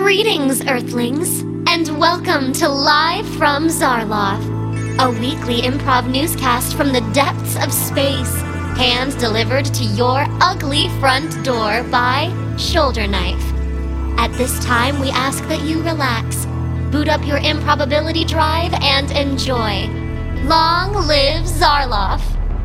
Greetings, Earthlings, and welcome to Live from Zarloth, a weekly improv newscast from the depths of space, hand-delivered to your ugly front door by Shoulder Knife. At this time, we ask that you relax, boot up your improbability drive, and enjoy. Long live Zarloth!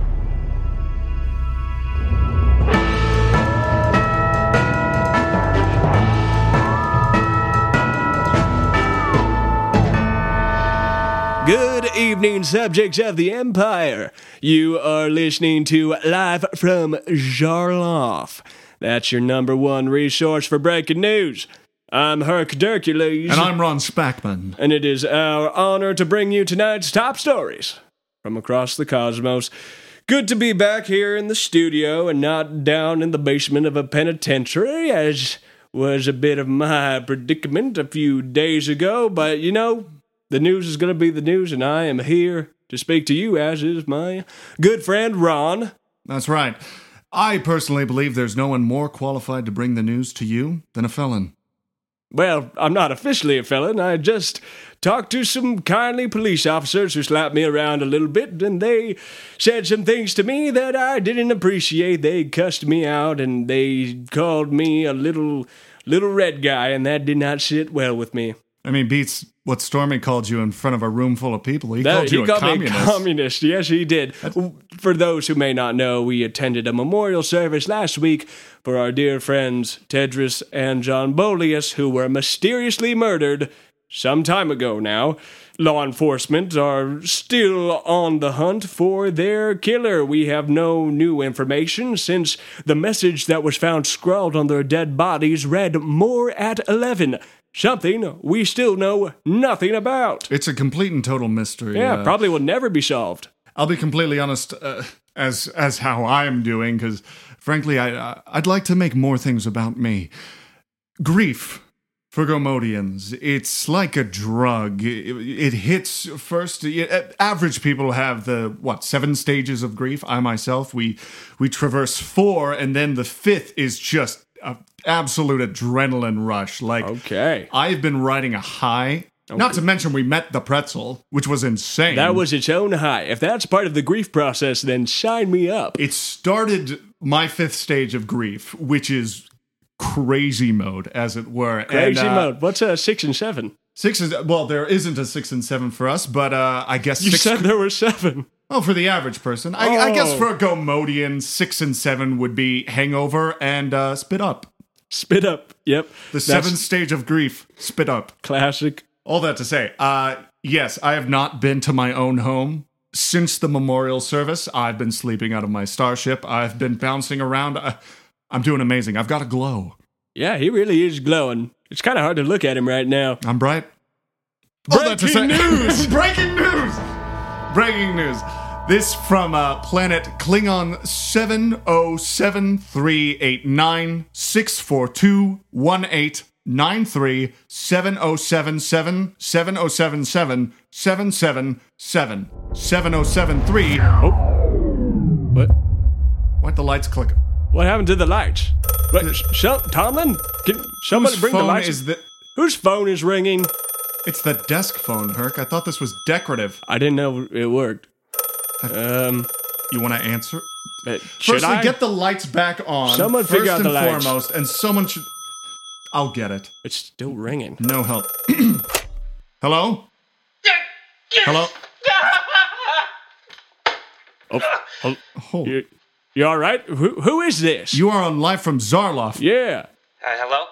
Good evening, subjects of the Empire. You are listening to Live from Zarloth. That's your number one resource for breaking news. I'm Hercules. And I'm Ron Spackman. And it is our honor to bring you tonight's top stories from across the cosmos. Good to be back here in the studio and not down in the basement of a penitentiary, as was a bit of my predicament a few days ago. But, you know, the news is going to be the news, and I am here to speak to you, as is my good friend Ron. That's right. I personally believe there's no one more qualified to bring the news to you than a felon. Well, I'm not officially a felon. I just talked to some kindly police officers who slapped me around a little bit, and they said some things to me that I didn't appreciate. They cussed me out, and they called me a little red guy, and that did not sit well with me. I mean, beats what Stormy called you in front of a room full of people. He called you a communist. Me a communist. Yes, he did. For those who may not know, we attended a memorial service last week for our dear friends Tedros and John Bolius, who were mysteriously murdered some time ago now. Law enforcement are still on the hunt for their killer. We have no new information since the message that was found scrawled on their dead bodies read "More at 11." Something we still know nothing about. It's a complete and total mystery. Yeah, probably will never be solved. I'll be completely honest, as how I'm doing, because frankly, I'd like to make more things about me. Grief for Gomodians, it's like a drug. It hits first. Average people have 7 stages of grief. I myself, we traverse 4, and then the 5th is just an absolute adrenaline rush. Like, okay, I've been riding a high. Okay. Not to mention we met the pretzel, which was insane. That was its own high. If that's part of the grief process, then sign me up. It started my 5th stage of grief, which is crazy mode, as it were. Crazy mode. What's 6 and 7? 6 is, well, there isn't a 6 and 7 for us, but I guess you said there were 7. Oh, for the average person. I guess for a Gomodian, 6 and 7 would be hangover and spit up. Spit up, yep. The 7th stage of grief, spit up. Classic. All that to say, yes, I have not been to my own home since the memorial service. I've been sleeping out of my starship. I've been bouncing around. I'm doing amazing. I've got a glow. Yeah, he really is glowing. It's kind of hard to look at him right now. I'm bright. Breaking news! Breaking news! Breaking news. This from planet Klingon 7073896421893 7077 7077 777 7073. Oh. What? Why'd the lights click? What happened to the lights? Tomlin? Can somebody bring the lights? Whose phone is ringing? It's the desk phone, Herc. I thought this was decorative. I didn't know it worked. You want to answer? Firstly, get the lights back on. Someone figure out the lights. First and foremost, and someone should... I'll get it. It's still ringing. No help. Hello? Hello? Oh. You all right? Who is this? You are on Live from Zarloth. Yeah. Hello?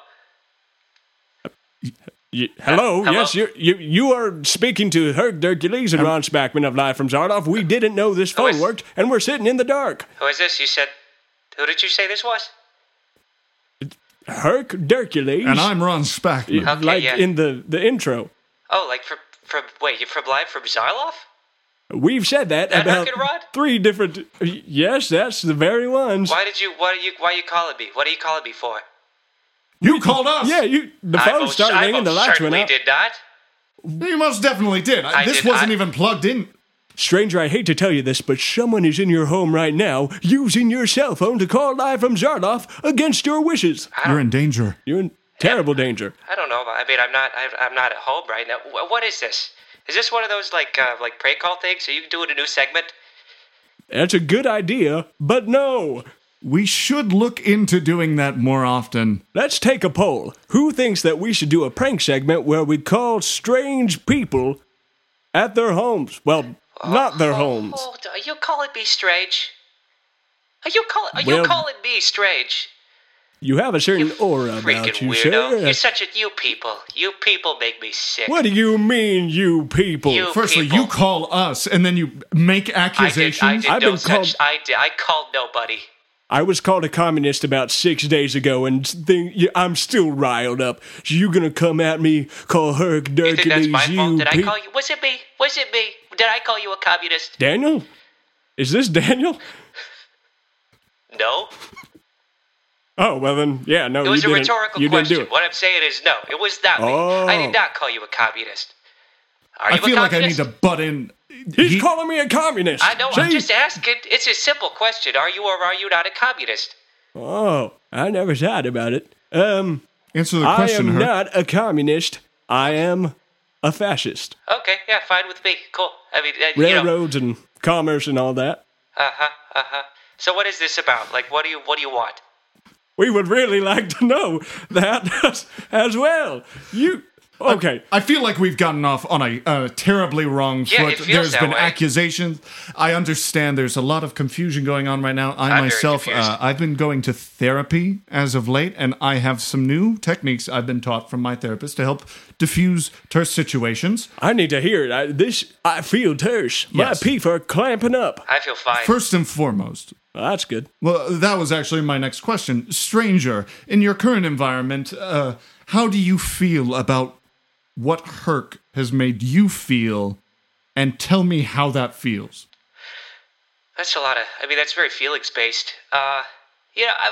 Hello? Hello? Yes, you are speaking to Hercules and Ron Spackman of Live from Zarloth. We didn't know this phone worked, and we're sitting in the dark. Who is this? Who did you say this was? Hercules. And I'm Ron Spackman. Okay, like yeah. in the intro. Oh, like you're from Live from Zarloth? We've said that about Herkenrod? 3 different... Yes, that's the very ones. Why you calling me? What are you calling me for? You called us. Yeah, the phone started ringing, the lights went out. I did not. You most definitely did. This wasn't even plugged in. Stranger, I hate to tell you this, but someone is in your home right now using your cell phone to call Live from Zarloth against your wishes. You're in danger. You're in... Terrible danger. I don't know. I mean, I'm not at home right now. What is this? Is this one of those like prank call things? Are you doing a new segment? That's a good idea, but no. We should look into doing that more often. Let's take a poll. Who thinks that we should do a prank segment where we call strange people at their homes? Well, not their homes. Are you calling me strange? Are you Well- calling me strange? You have a certain aura about Freaking you, weirdo. sir. You're such a you people. You people make me sick. What do you mean, you people? You- Firstly, people. you call us, and then you make accusations. I've been called- I called nobody. I was called a communist about 6 days ago, and I'm still riled up. So you gonna come at me, call Herc You think that's my Dirty fault? you Did I pe- call you? Was it me? Was it me? Did I call you a communist? Daniel? Is this Daniel? No. Oh, well then, yeah, no, It was a you didn't. rhetorical You didn't do question. it. What I'm saying is no. It was not me. I Oh. did not call you a communist. Are you I feel a like I need communist? to butt in. He's calling me a communist. I know. I'm See? just asking. It's a simple question. Are you or are you not a communist? Oh, I never thought about it. Answer the I question, am Herc. not a communist. I am a fascist. Okay. Yeah. Fine with me. Cool. I mean, you know. Railroads and commerce and all that. So what is this about? Like, what do you want? We would really like to know that as well. Okay. I feel like we've gotten off on a terribly wrong Yeah, foot. it feels There's that been way. accusations. I understand there's a lot of confusion going on right now. I I'm very myself, confused. I've been going to therapy as of late, and I have some new techniques I've been taught from my therapist to help diffuse terse situations. I need to hear it. I feel terse. My Yes. teeth are clamping up. I feel fine. First and foremost, Well, that's good. well, that was actually my next question. Stranger, in your current environment, how do you feel about what Herc has made you feel, and tell me how that feels? That's a lot of. I mean, that's very feelings based. You know,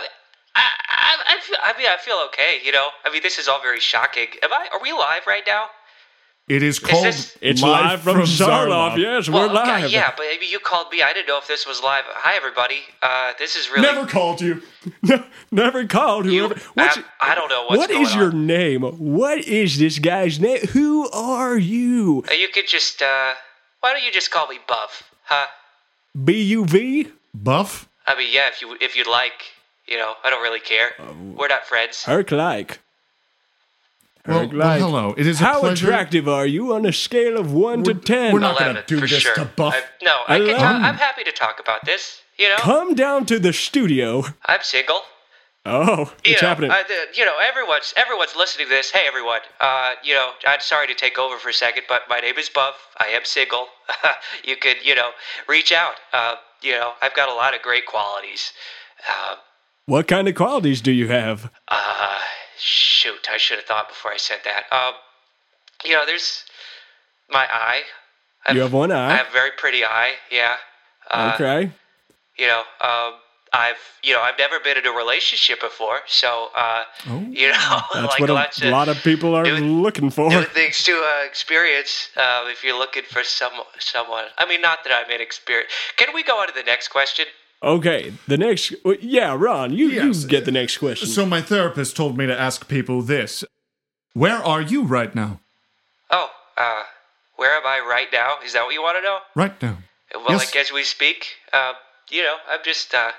I feel okay. You know, I mean, this is all very shocking. Are we live right now? It is called It's live from Zarloff. Yes, we're Okay, live. yeah, but maybe you called me. I didn't know if this was live. Hi, everybody. This is really. Never called you. Never called You, whoever. I don't know what's What going is your on. name? What is this guy's name? Who are you? You could just. Why don't you just call me Buff? Huh? BUV? Buff? I mean, yeah, if you'd like. You know, I don't really care. We're not friends. Herc like. Well, Herc like. hello. It is a How pleasure. attractive are you on a scale of 1 to 10? we're not gonna 11, do for this sure. to Buff. I can. 11. I'm happy to talk about this. You know, Come down to the studio. I'm single. Oh, it's happening. You know, everyone's listening to this. Hey, everyone. You know, I'm sorry to take over for a second, but my name is Buff. I am single. You could, you know, reach out. You know, I've got a lot of great qualities. What kind of qualities do you have? Shoot, I should have thought before I said that. You know, there's my eye. You have one eye? I have a very pretty eye. Yeah. Okay. You know, I've never been in a relationship before, so you know, That's like what lots a of lot of people are looking for. new things to experience. If you're looking for someone, I mean, not that I'm inexperienced. Can we go on to the next question? Okay, the next. Yeah, Ron, you Yes. get the next question. So my therapist told me to ask people this. Where are you right now? Oh, where am I right now? Is that what you want to know? Right now. Well, Yes. like as we speak, you know, I'm just I'm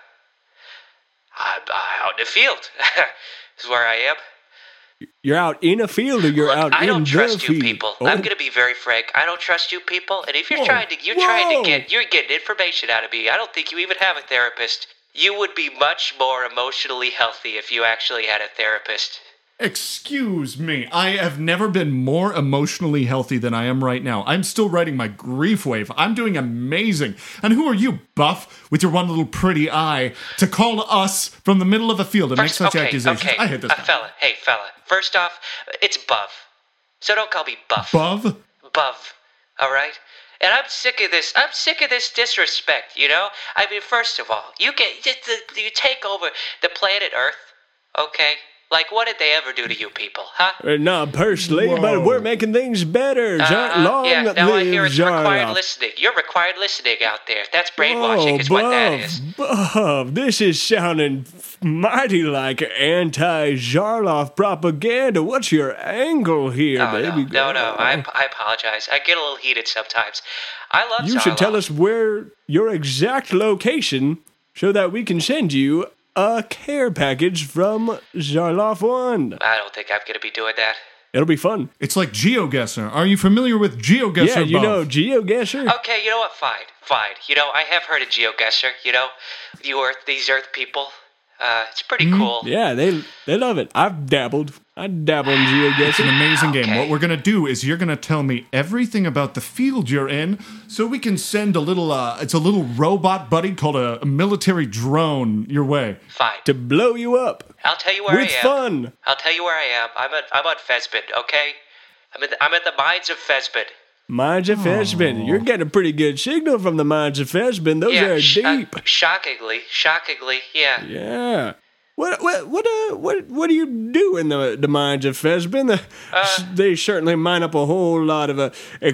out in the field. This is where I am. You're out in a field or you're Look, out I in don't the trust you field? people. Oh. I'm gonna be very frank. I don't trust you people. And if you're Whoa. trying to Whoa. you're getting information out of me. I don't think you even have a therapist. You would be much more emotionally healthy if you actually had a therapist. Excuse me. I have never been more emotionally healthy than I am right now. I'm still riding my grief wave. I'm doing amazing. And who are you, Buff, with your one little pretty eye, to call us from the middle of a field and make such accusations? okay, I hate this guy. fella. Hey, fella. First off, it's Buff. So don't call me Buff. Buff? Buff. All right? And I'm sick of this. I'm sick of this disrespect, you know? I mean, first of all, you take over the planet Earth, okay? Like, what did they ever do to you people, huh? Not personally, but we're making things better. Long Yeah, now I hear live it's required Zarloff. listening. You're required listening out there. That's brainwashing is what that is. Bub, this is sounding mighty like anti-Zarloff propaganda. What's your angle here, Oh, baby no, girl? I apologize. I get a little heated sometimes. I love You should tell Zarloff. us where your exact location so that we can send you a care package from Zarloff 1. I don't think I'm going to be doing that. It'll be fun. It's like GeoGuessr. Are you familiar with GeoGuessr, Yeah, you Buff? know GeoGuessr? Okay, you know what? Fine. You know, I have heard of GeoGuessr, you know, these Earth people. It's pretty cool. Yeah, they love it. I dabble in GeoGuessr. It's an amazing game. Okay. What we're going to do is you're going to tell me everything about the field you're in so we can send a little, it's a little robot buddy called a military drone your way. Fine. To blow you up I'll tell you where with I am. fun. I'll tell you where I am. I'm on Fezbin, okay? I'm at the mines of Fezbin. Mines of Fezbin. You're getting a pretty good signal from the Mines of Fezbin. Those are deep. Shockingly, yeah. Yeah. What do you do in the mines of Fezbin? They certainly mine up a whole lot of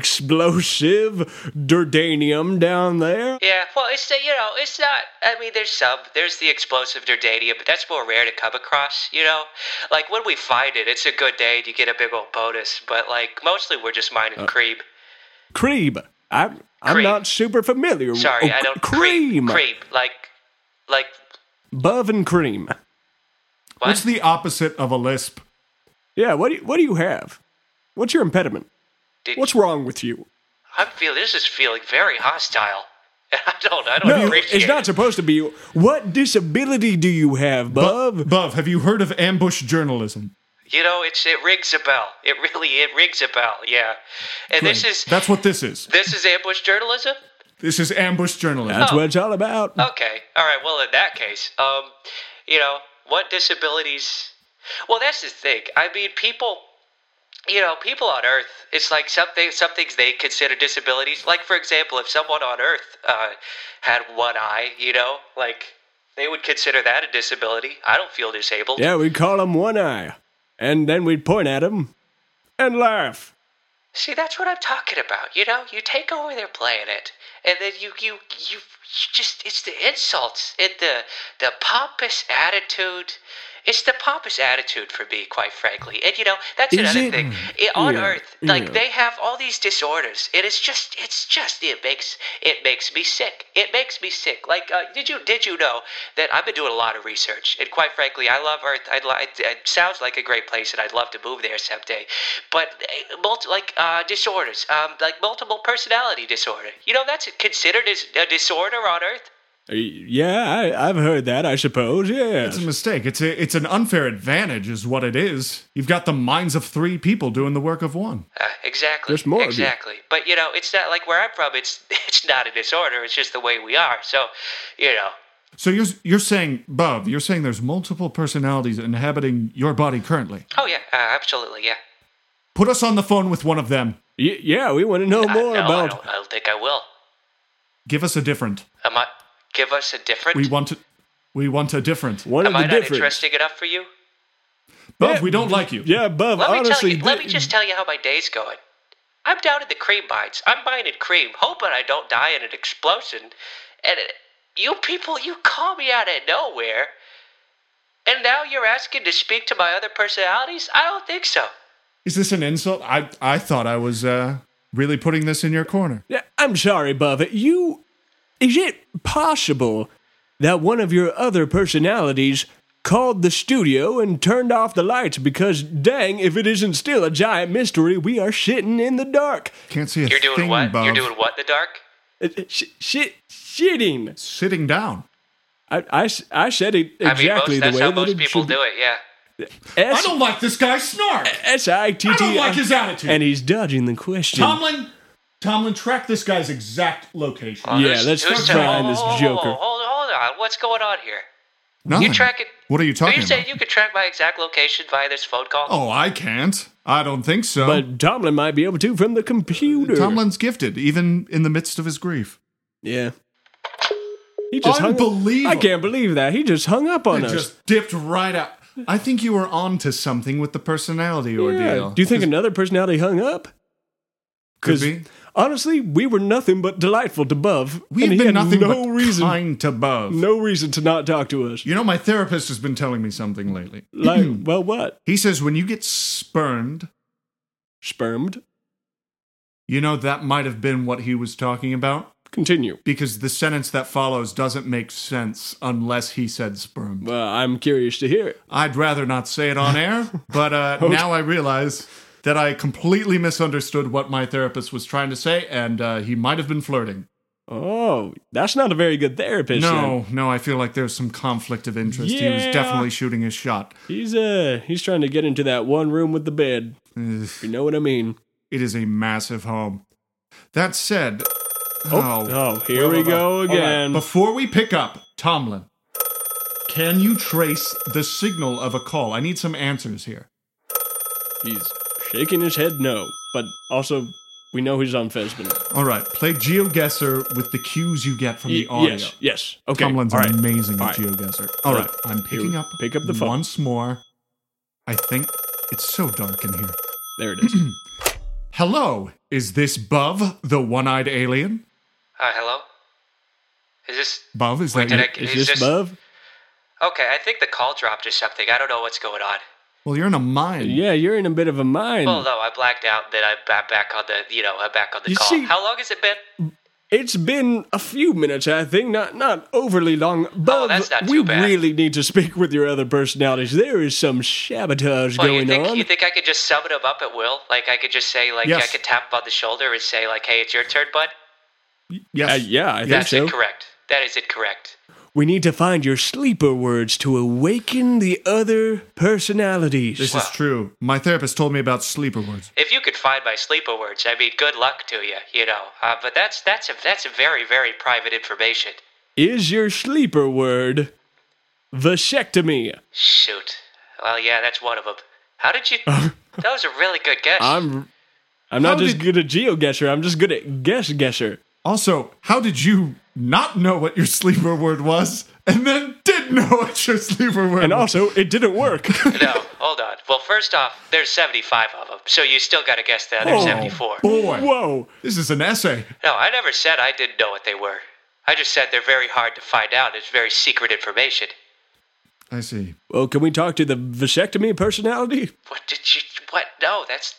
explosive durdanium down there. Yeah, well, it's not. I mean, there's the explosive durdanium, but that's more rare to come across. You know, like when we find it, it's a good day and you get a big old bonus. But like mostly, we're just mining cream. Cream. I'm Cream. not super familiar. Sorry, I don't. Cream. Cream. Like Buff and cream. what? What's the opposite of a lisp? Yeah. What do you have? What's your impediment? What's wrong with you? This is feeling very hostile. I don't No, appreciate it's not it. supposed to be. What disability do you have, Bub? Buff, have you heard of ambush journalism? You know, it rings a bell. It rings a bell. Yeah, and That's what this is. this is ambush journalism. This is ambush journalism. That's what it's all about. Okay. All right. Well, in that case, you know, what disabilities? Well, that's the thing. I mean, people on Earth, it's like some things they consider disabilities. Like, for example, if someone on Earth had one eye, you know, like they would consider that a disability. I don't feel disabled. Yeah, we'd call him One Eye. And then we'd point at him and laugh. See, that's what I'm talking about. You know, you take over their planet, and then you just, it's the insults and the pompous attitude. It's the pompous attitude for me, quite frankly. And, you know, that's Is another it? thing. On Yeah, Earth, like, yeah. they have all these disorders. And it makes me sick. It makes me sick. Like, did you know that I've been doing a lot of research? And quite frankly, I love Earth. It sounds like a great place, and I'd love to move there someday. But, disorders, like multiple personality disorder. You know, that's considered as a disorder on Earth? Yeah, I've heard that, I suppose, yeah. It's a mistake. It's an unfair advantage, is what it is. You've got the minds of 3 people doing the work of 1. Exactly. There's more of you. Exactly. But, you know, it's not like where I'm from, it's not a disorder, it's just the way we are. So, you know. So you're saying, Bub, you're saying there's multiple personalities inhabiting your body currently. Oh, yeah, absolutely, yeah. Put us on the phone with one of them. Yeah, we want to know more No, about... I don't think I will. Give us a different. Give us a different... We want a different. One Am of I the not different. interesting enough for you? Bub, Yeah. we don't like you. Yeah, Bub, honestly... Let me just tell you how my day's going. I'm down in the cream mines. I'm mining cream, hoping I don't die in an explosion. And you people, you call me out of nowhere. And now you're asking to speak to my other personalities? I don't think so. Is this an insult? I thought I was really putting this in your corner. Yeah, I'm sorry, Bub. Is it possible that one of your other personalities called the studio and turned off the lights? Because, dang, if it isn't still a giant mystery, we are sitting in the dark. Can't see a You're doing thing, what? Bub. You're doing what in the dark? Shitting. Sitting down. I said it exactly that's the way how that most it people should do it, yeah. I don't like this guy's snark. S-I-T-T. I don't like his attitude. And he's dodging the question. Tomlin, track this guy's exact location. Yeah, let's find this Joker. Hold on. What's going on here? Nothing. You track it. What are you talking Are you saying about? you could track my exact location via this phone call? Oh, I can't. I don't think so. But Tomlin might be able to from the computer. Tomlin's gifted, even in the midst of his grief. Yeah. He just hung up. Unbelievable. I can't believe that. He just hung up on It us. just dipped right out. I think you were on to something with the personality ordeal. Do you think another personality hung up? Could be. Honestly, we were nothing but delightful to Buv. We've and he been had nothing no but reason, kind to Buv. no reason to not talk to us. You know, my therapist has been telling me something lately. Like, well, what? He says when you get spurned, Spermed? you know, that might have been what he was talking about. Continue. Because the sentence that follows doesn't make sense unless he said spermed. Well, I'm curious to hear it. I'd rather not say it on air, but now I realize that I completely misunderstood what my therapist was trying to say, and he might have been flirting. Oh, that's not a very good therapist. then. No, I feel like there's some conflict of interest. He was Yeah. definitely shooting his shot. He's trying to get into that one room with the bed. Ugh, You know what I mean? It is a massive home. That said... Oh, here we go All right, again. before we pick up, Tomlin, can you trace the signal of a call? I need some answers here. He's shaking his head no, but also we know he's on Fesbin. All right, play GeoGuessr with the cues you get from the audio. Yes. Okay. Tomlin's all right. amazing All at right. GeoGuessr. All right, I'm picking Here, up. pick up the phone. Once more. I think it's so dark in here. There it is. Hello, is this Buv, the one-eyed alien? Hello? Is this... Buv, is Wait, that did you? I... Is this Buv? Okay, I think the call dropped or something. I don't know what's going on. Well, you're in a mine. Yeah, you're in a bit of a mind. Well, no, I blacked out. Then I'm back on the, I'm back on the You call. see- How long has it been? It's been a few minutes, I think, not overly long. Buv, that's not we too bad. really need to speak with your other personalities. There is some sabotage Well, going on. you think I could just summon him up at will? Like, I could just say, like, Yes. I could tap him on the shoulder and say, like, hey, it's your turn, bud? Yes. Yeah, I think That's so. incorrect. That is incorrect. We need to find your sleeper words to awaken the other personalities. This is true. My therapist told me about sleeper words. If you could find my sleeper words, I mean, good luck to you, But that's a very, very private information. Is your sleeper word vasectomy? Shoot. Well, yeah, that's one of them. How did you... that was a really good guess. I'm not just did- good at GeoGuessr, I'm just good at guesser. Also, how did you not know what your sleeper word was and then did know what your sleeper word And was? also, it didn't work. No, hold on. Well, first off, there's 75 of them, so you still got to guess the other Oh. 74. Boy, Whoa. this is an essay. No, I never said I didn't know what they were. I just said they're very hard to find out. It's very secret information. I see. Well, can we talk to the vasectomy personality? What did you... What? No, that's...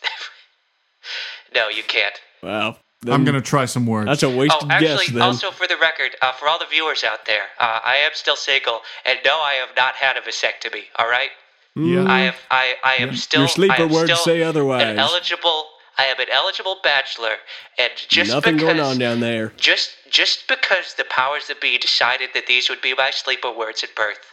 No, you can't. Well, I'm going to try some words. That's a wasted Oh, guess actually, then. also for the record, for all the viewers out there, I am still single, and no, I have not had a vasectomy. All right, yeah. I am still. Your sleeper I am words still say otherwise. I am an eligible bachelor, and just Nothing because, going on down there. Just because the powers that be decided that these would be my sleeper words at birth,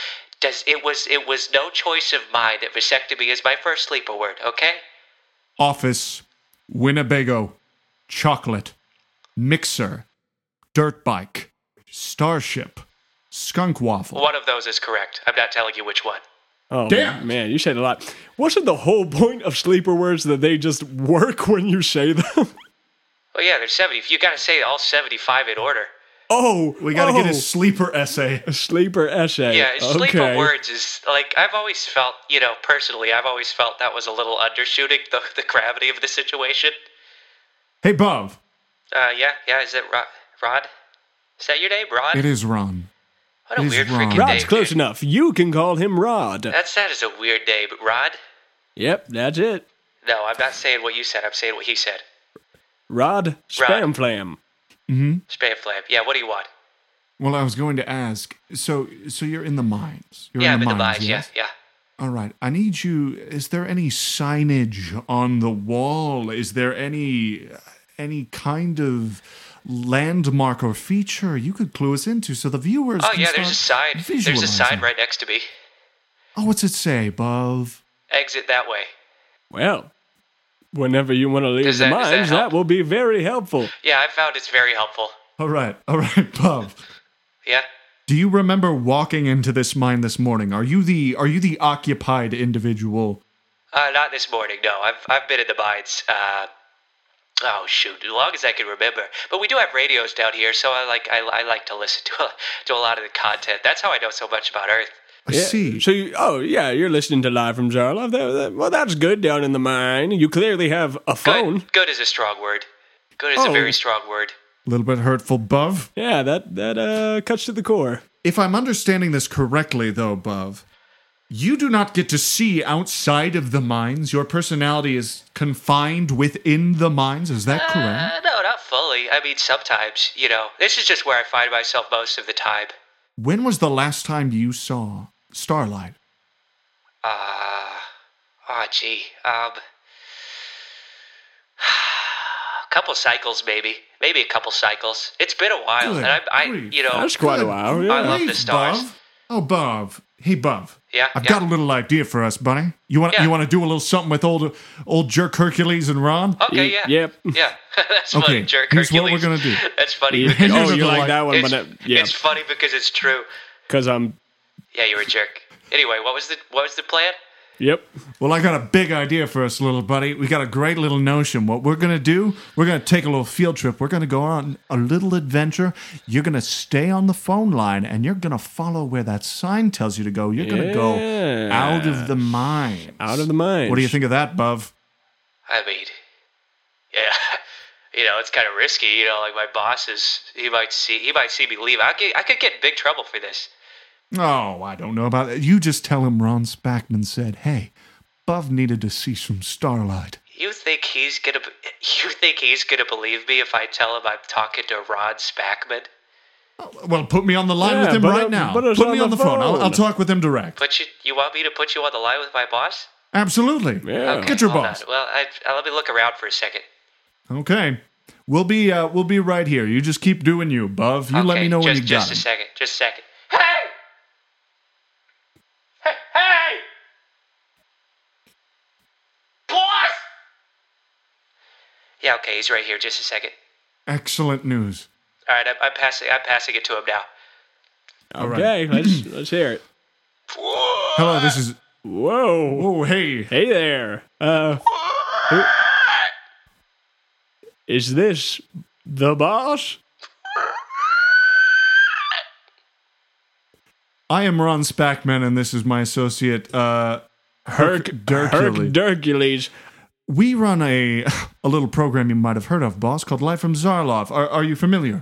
it was no choice of mine that vasectomy is my first sleeper word. Okay. Office, Winnebago, chocolate, mixer, dirt bike, starship, skunk waffle. One of those is correct. I'm not telling you which one. Oh, Damn. man, you said a lot. Wasn't the whole point of sleeper words that they just work when you say them? Well, yeah, there's 70. You got to say all 75 in order. Oh, We got to get his sleeper essay. a sleeper essay. Yeah, sleeper Okay. words is like I've always felt, personally, I've always felt that was a little undershooting the gravity of the situation. Hey, Buv. Yeah, is it Rod? Is that your name, Rod? It is Ron. What a it is weird Ron. freaking Rod's name. close dude. enough. You can call him Rod. That is a weird name, Rod. Yep, that's it. No, I'm not saying what you said. I'm saying what he said. Rod Spam Flam. Spam Flam. Yeah, what do you want? Well, I was going to ask. So you're in the mines. You're Yeah, in I'm the in the mines. mines. Yes? Yeah. All right. I need you. Is there any signage on the wall? Is there any kind of landmark or feature you could clue us into so the viewers Oh can yeah, there's a sign. start There's a visualizing? sign right next to me. Oh, what's it say, Buv? Exit that way. Well, whenever you want to leave Does the that- does that mines, help? that will be very helpful. Yeah, I found it's very helpful. All right, Buv. Yeah. Do you remember walking into this mine this morning? Are you the occupied individual? Not this morning. No, I've been in the mines. Oh shoot, as long as I can remember. But we do have radios down here, so I like to listen to a lot of the content. That's how I know so much about Earth. I see. So, you're listening to Live from Zarloff. Well, that's good down in the mine. You clearly have a phone. Good is a strong word. Good is a very strong word. A little bit hurtful, Buv. Yeah, that cuts to the core. If I'm understanding this correctly, though, Buv, you do not get to see outside of the mines. Your personality is confined within the mines. Is that correct? No, not fully. I mean, sometimes, this is just where I find myself most of the time. When was the last time you saw Starlight? A couple cycles, maybe a couple cycles. It's been a while, Good and I grief. That's quite a while. Yeah. I love the Hey, stars. Buv. Oh, Buv. Hey, Buv. Yeah, I've got a little idea for us, buddy. You want to do a little something with old jerk Hercules and Ron? Okay, yeah. Yep. Yeah, that's Okay, funny, jerk here's what Hercules. we're gonna do. That's funny. Yeah. Because Oh, you like like that one? it's, But yeah, it's funny because it's true. because I'm. Yeah, you're a jerk. Anyway, what was the plan? Yep. Well, I got a big idea for us, little buddy. We got a great little notion. What we're going to do, we're going to take a little field trip. We're going to go on a little adventure. You're going to stay on the phone line, and you're going to follow where that sign tells you to go. You're going to go out of the mine. Out of the mines. What do you think of that, Buv? I mean, yeah, it's kind of risky. Like my boss he might see me leave. I could get in big trouble for this. Oh, I don't know about that. You just tell him Ron Spackman said, hey, Buv needed to see some Starlight. You think he's gonna believe me if I tell him I'm talking to Ron Spackman? Well, put me on the line Yeah, with him put right us- now. put us Put on me the on the phone. I'll phone. talk with him direct. But you want me to put you on the line with my boss? Absolutely. Yeah. Okay, Get your hold boss. on. Well, let me look around for a second. Okay. We'll be right here. You just keep doing you, Buv. You let me know when you got Just a him. second. Just a second. Hey! Hey! Boss! Yeah, okay, he's right here. Just a second. Excellent news. All right, I'm passing it to him now. Okay, let's hear it. Hello, this is... Whoa. Oh, hey. Hey there. Is this the boss? I am Ron Spackman, and this is my associate, Hercules. Hercules. We run a little program you might have heard of, boss, called Live from Zarloff. Are you familiar?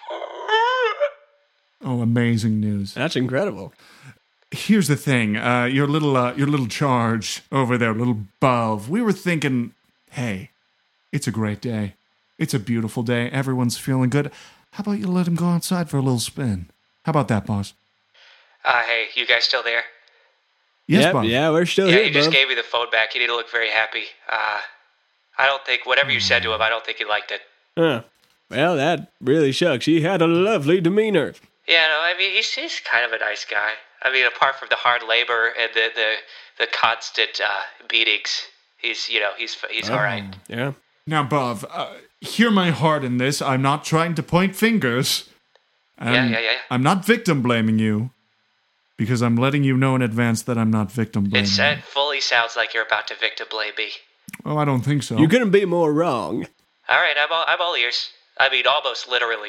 Oh, amazing news. That's incredible. Here's the thing, your little charge over there, little Buv. We were thinking, hey, it's a great day. It's a beautiful day. Everyone's feeling good. How about you let him go outside for a little spin? How about that, boss? Hey, you guys still there? Yes, Yep, Buv. yeah, we're still Yeah, here, you just bub. gave me the phone back. You need to look very happy. I don't think whatever you said to him, I don't think he liked it. Huh. Well, that really shucks. He had a lovely demeanor. Yeah, no, I mean he's kind of a nice guy. I mean, apart from the hard labor and the constant beatings, he's all right. Yeah. Now, Buv, hear my heart in this. I'm not trying to point fingers. Yeah. I'm not victim blaming you, because I'm letting you know in advance that I'm not victim blaming you. It fully sounds like you're about to victim blame me. Oh, I don't think so. You couldn't be more wrong. All right, I'm all ears. I mean, almost literally.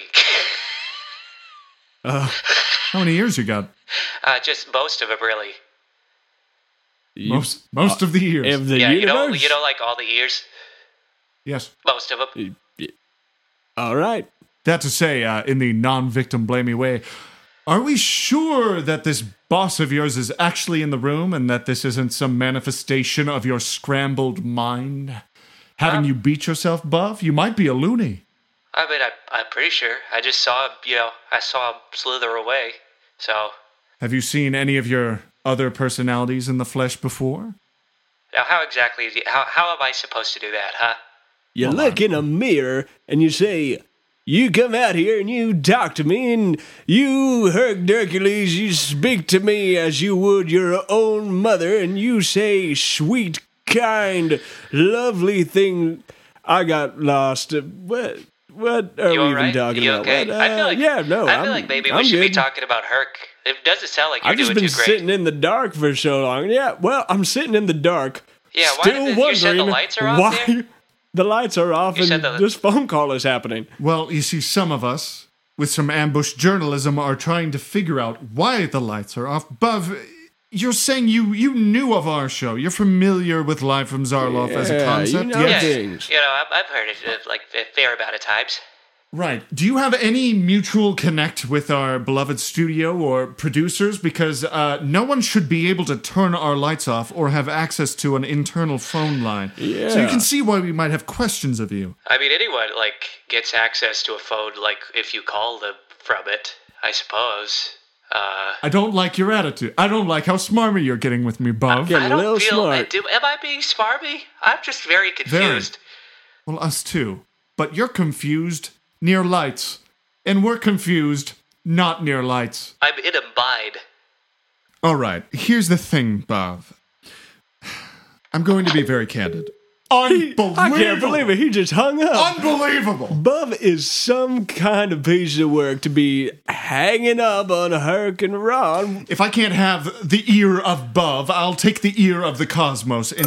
How many years you got? Just most of them, really. Most of the years. Of the Yeah, universe? you know, like all the ears. Yes. Most of them. All right. That to say, in the non-victim blamey way, are we sure that this boss of yours is actually in the room and that this isn't some manifestation of your scrambled mind? Having you beat yourself, Buff? You might be a loony. I mean, I'm pretty sure. I just saw him, I saw him slither away. So, Have you seen any of your other personalities in the flesh before? now how exactly, how am I supposed to do that, huh? You look in a mirror and you say, you come out here and you talk to me, and you, Hercules, you speak to me as you would your own mother, and you say sweet, kind, lovely thing. I got lost. What are You we all even right? talking You about? okay? What, I feel like yeah, no, I feel like maybe we should be talking about Herc. It doesn't sound like you're I've just doing been too great. sitting in the dark for so long. Yeah, well, I'm sitting in the dark. Yeah, why still did wondering you said the lights are off why there? the lights are off You and said the- this phone call is happening. Well, you see, some of us, with some ambush journalism, are trying to figure out why the lights are off. Buff, You're saying you knew of our show. You're familiar with Live from Zarloff as a concept? You know Yes, things. I've heard it like a fair amount of times. Right. Do you have any mutual connect with our beloved studio or producers? Because no one should be able to turn our lights off or have access to an internal phone line. Yeah. So you can see why we might have questions of you. I mean, anyone, gets access to a phone, if you call them from it, I suppose. I don't like your attitude. I don't like how smarmy you're getting with me, Bub. Getting I a don't little feel... smart. Am I being smarmy? I'm just very confused. Well, us too. But you're confused near lights. And we're confused not near lights. I'm in a bind. All right, here's the thing, Bob. I'm going to be very candid. Unbelievable! I can't believe it. He just hung up. Unbelievable! Bub is some kind of piece of work to be hanging up on Hurricane Ron. If I can't have the ear of Bub, I'll take the ear of the cosmos. Here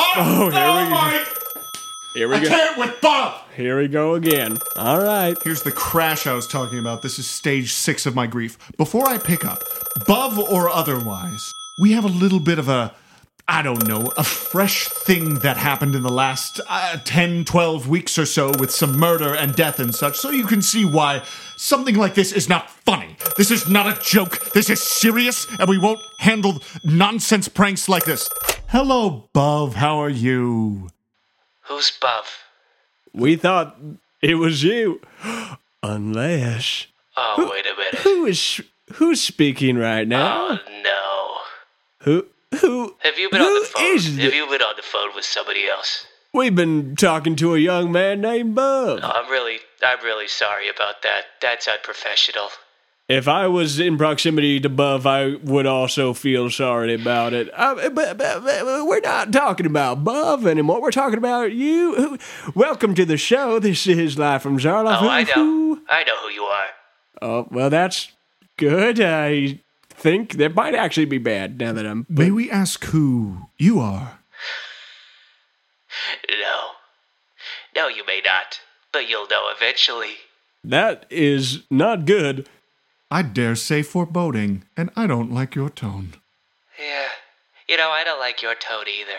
we go. Can't with Bub! Here we go again. All right. Here's the crash I was talking about. This is stage 6 of my grief. Before I pick up, Bub or otherwise, we have a little bit of a fresh thing that happened in the last 10, 12 weeks or so with some murder and death and such, so you can see why something like this is not funny. This is not a joke. This is serious, and we won't handle nonsense pranks like this. Hello, Bub. How are you? Who's Buff? We thought it was you. Unless... Oh, wait a minute. Who's speaking right now? Oh, no. Who Have you been on the phone? is Have you been on the phone with somebody else? We've been talking to a young man named Bub. Oh, I'm really sorry about that. That's unprofessional. If I was in proximity to Bub, I would also feel sorry about it. But we're not talking about Bub anymore. We're talking about you. Welcome to the show. This is Live from Zarloff. Oh, I know. I know who you are. Oh, well, that's good. I think that might actually be bad now that I'm... May we ask who you are? No, you may not. But you'll know eventually. That is not good. I dare say foreboding, and I don't like your tone. Yeah. I don't like your tone either.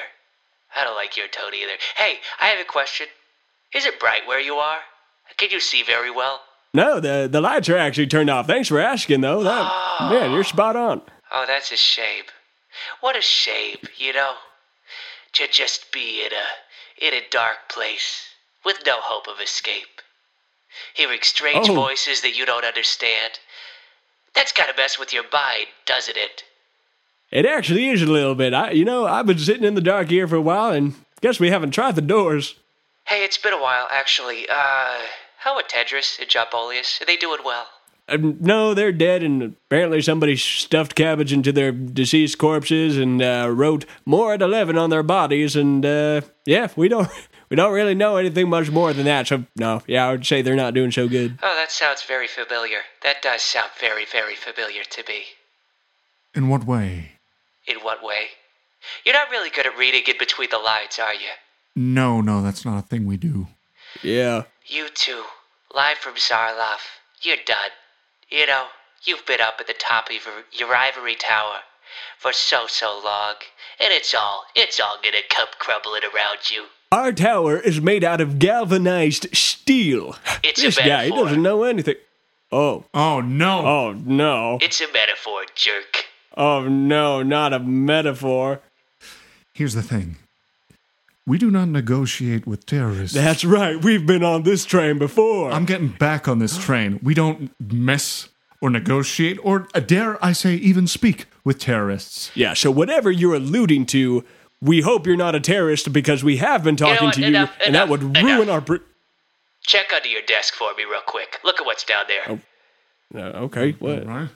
Hey, I have a question. Is it bright where you are? Can you see very well? No, the lights are actually turned off. Thanks for asking, though. Man, you're spot on. Oh, that's a shame. What a shame, to just be in a dark place with no hope of escape. Hearing strange voices that you don't understand. That's gotta mess with your mind, doesn't it? It actually is a little bit. I've been sitting in the dark here for a while, and guess we haven't tried the doors. Hey, it's been a while, actually. How are Tedris and Jobolius? Are they doing well? No, they're dead, and apparently somebody stuffed cabbage into their deceased corpses and wrote more at 11 on their bodies, and we don't really know anything much more than that. So I would say they're not doing so good. Oh, that sounds very familiar. That does sound very, very familiar to me. In what way? In what way? You're not really good at reading in between the lines, are you? No, that's not a thing we do. Yeah. You two, live from Zarloff, you're done. You've been up at the top of your ivory tower for so long, and it's all gonna come crumbling around you. Our tower is made out of galvanized steel. It's this a guy, he metaphor. doesn't know anything. Oh no. Oh, no. It's a metaphor, jerk. Oh, no, not a metaphor. Here's the thing. We do not negotiate with terrorists. That's right. We've been on this train before. I'm getting back on this train. We don't mess or negotiate or, dare I say, even speak with terrorists. Yeah, so whatever you're alluding to, we hope you're not a terrorist because we have been talking to you, and that would ruin our... Check under your desk for me real quick. Look at what's down there. Okay, what? All right.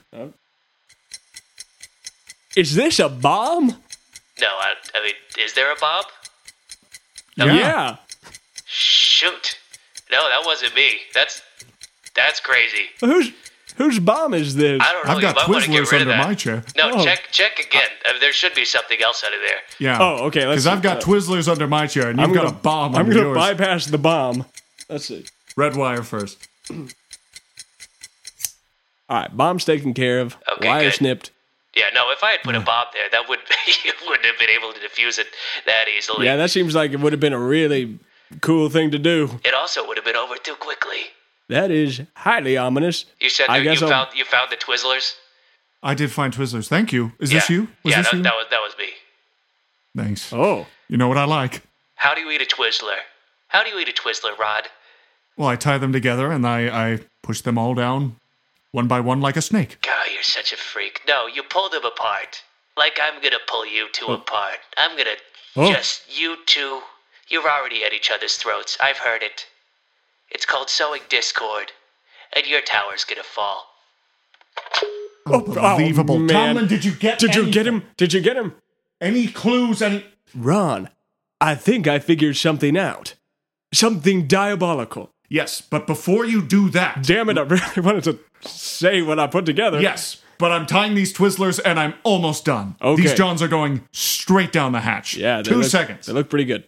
Is this a bomb? No, I mean, is there a bomb? Yeah. Shoot. No, that wasn't me. That's crazy. Whose bomb is this? I don't know. I've got you might want to get Twizzlers rid of under that. my chair. No, Oh. check again. There should be something else under there. Yeah. Oh, okay. Because I've got Twizzlers under my chair, and you've got a bomb I'm under gonna yours. bypass the bomb. Let's see. Red wire first. All right, bomb's taken care of. Okay, Wire good. snipped. Yeah, no, if I had put a bomb there, that would you wouldn't have been able to defuse it that easily. Yeah, that seems like it would have been a really cool thing to do. It also would have been over too quickly. That is highly ominous. You said that you found the Twizzlers? I did find Twizzlers. Thank you. Is this you? That was me. Thanks. Oh. You know what I like. How do you eat a Twizzler? How do you eat a Twizzler, Rod? Well, I tie them together and I push them all down one by one like a snake. God, you're such a freak. No, you pull them apart. Like I'm gonna pull you two apart. I'm gonna just, you two, you're already at each other's throats. I've heard it. It's called sowing discord. And your tower's gonna fall. Unbelievable. man. Tomlin, did you get him? Did you get him? Any clues? Ron, I think I figured something out. Something diabolical. Yes, but before you do that... Damn it, I really wanted to say what I put together. Yes, but I'm tying these Twizzlers and I'm almost done. Okay. These Johns are going straight down the hatch. Yeah, 2 seconds. They look pretty good.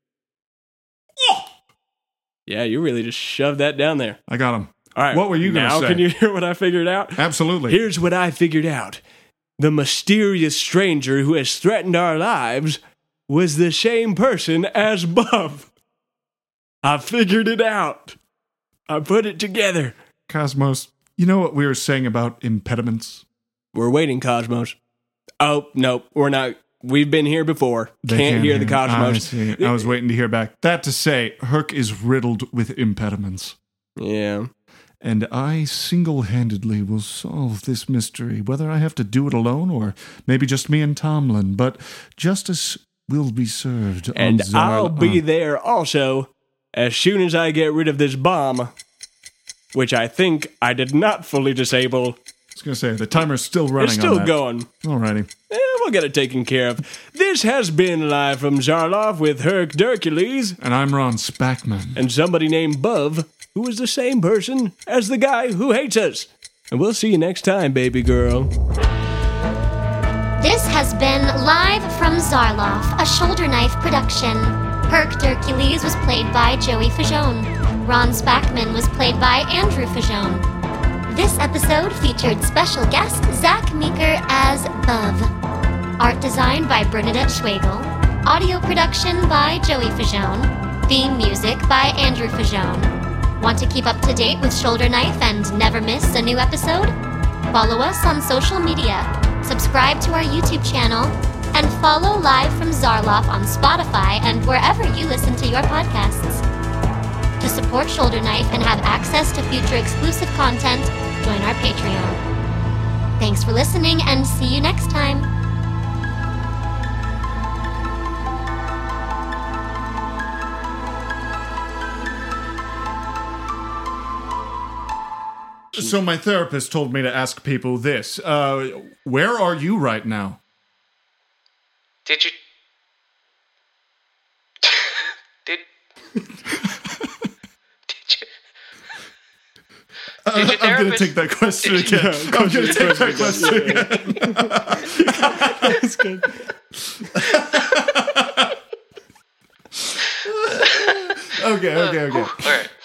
Yeah, you really just shoved that down there. I got them. All right. What were you going to say? Now can you hear what I figured out? Absolutely. Here's what I figured out. The mysterious stranger who has threatened our lives was the same person as Buff. I figured it out. I put it together. Cosmos, you know what we were saying about impediments? We're waiting, Cosmos. Oh, no, we're not. We've been here before. Can't hear the Cosmos. I was waiting to hear back. That to say, Herc is riddled with impediments. Yeah. And I single-handedly will solve this mystery, whether I have to do it alone or maybe just me and Tomlin. But justice will be served. And I'll be there also as soon as I get rid of this bomb, which I think I did not fully disable. I was going to say, the timer's still running. It's still going. Alrighty. We'll get it taken care of. This has been Live from Zarloff with Herc Hercules. And I'm Ron Spackman. And somebody named Buv, who is the same person as the guy who hates us. And we'll see you next time, baby girl. This has been Live from Zarloff, a Shoulder Knife production. Herc Hercules was played by Joey Fajone. Ron Spackman was played by Andrew Fajone. This episode featured special guest Zach Meeker as Buv. Art design by Bernadette Schwegel. Audio production by Joey Fajone. Theme music by Andrew Fajone. Want to keep up to date with Shoulder Knife and never miss a new episode? Follow us on social media, subscribe to our YouTube channel, and follow Live from Zarloff on Spotify and wherever you listen to your podcasts. To support Shoulder Knife and have access to future exclusive content, join our Patreon. Thanks for listening and see you next time. So my therapist told me to ask people this. Where are you right now? Did you... Did you... I'm going to take that question again. I'm going to take that question again. That's good. Okay. All right.